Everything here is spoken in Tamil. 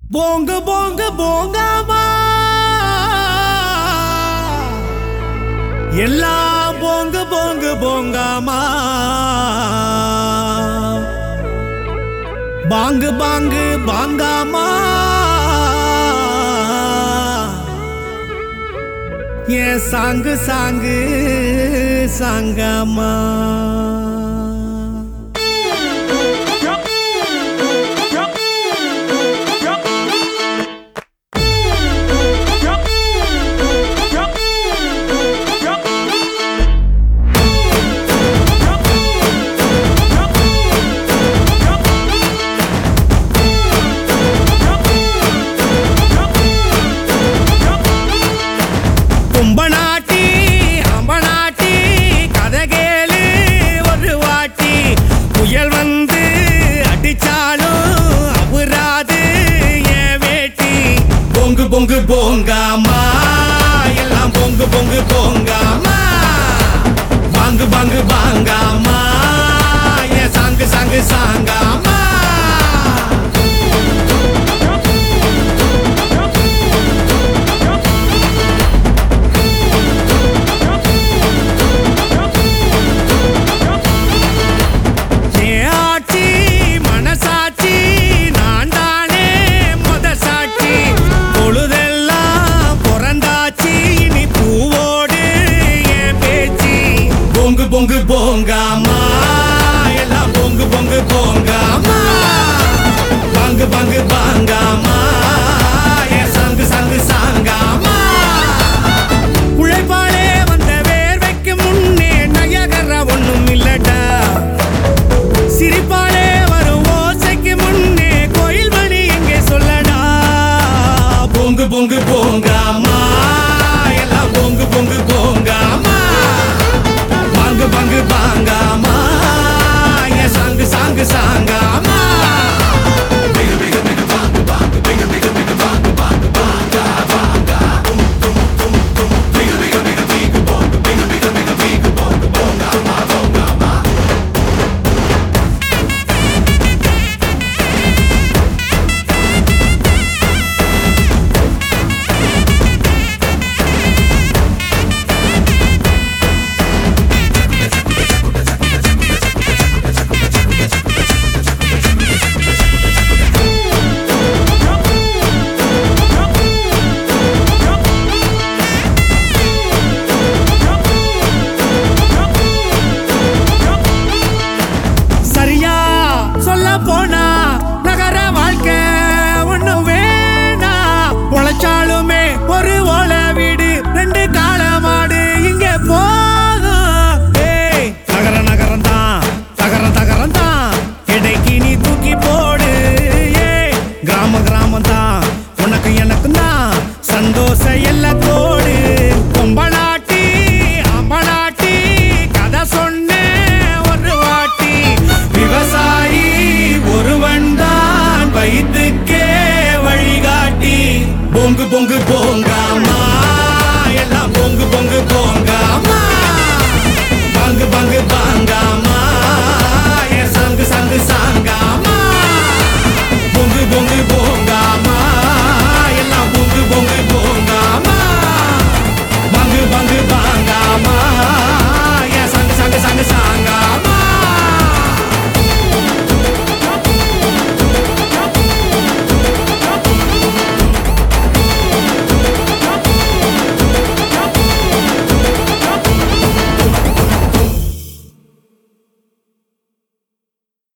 போங்க போங்க போங்காமா எல்லாம் போங்க போங்க போங்காமா பாங்கு பாங்கு பாங்காமா ஏன் சாங்கு சாங்கு சாங்காமா பொங்கு போங்காமா எல்லாம் பொங்கு பொங்கு போங்காமா பாங்கு பாங்கு பாங்காமா ஏன் சாங்கு சாங்கு சாங்காமா பொங்கு போங்காமா எல்லாம் பொங்கு பொங்கு போங்காமா பாங்கு பாங்கு பாங்காமா ஏன் சாங்கு சாங்கு சாங்காமா உழைப்பாளே வந்த வேர்வைக்கு முன்னே நயகர ஒண்ணும் இல்லடா சிரிப்பாளே வரும் ஓசைக்கு முன்னே கோயில் மணி எங்கே சொல்லடா பொங்கு பொங்கு போங்காமா எல்லாம் பொங்கு பொங்கு போங்காமா பாங்கு பாங்காமா ஏன் சாங்கு சாங்கு சாங்கா